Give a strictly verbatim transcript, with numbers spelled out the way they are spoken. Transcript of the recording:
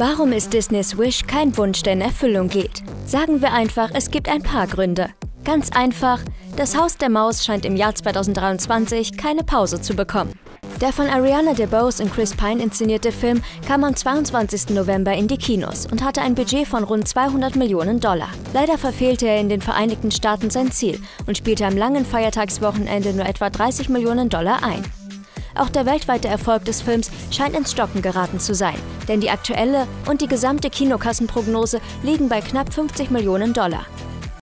Warum ist Disneys Wish kein Wunsch, der in Erfüllung geht? Sagen wir einfach, es gibt ein paar Gründe. Ganz einfach, das Haus der Maus scheint im Jahr zweitausenddreiundzwanzig keine Pause zu bekommen. Der von Ariana DeBose und Chris Pine inszenierte Film kam am zweiundzwanzigsten November in die Kinos und hatte ein Budget von rund zweihundert Millionen Dollar. Leider verfehlte er in den Vereinigten Staaten sein Ziel und spielte am langen Feiertagswochenende nur etwa dreißig Millionen Dollar ein. Auch der weltweite Erfolg des Films scheint ins Stocken geraten zu sein, denn die aktuelle und die gesamte Kinokassenprognose liegen bei knapp fünfzig Millionen Dollar.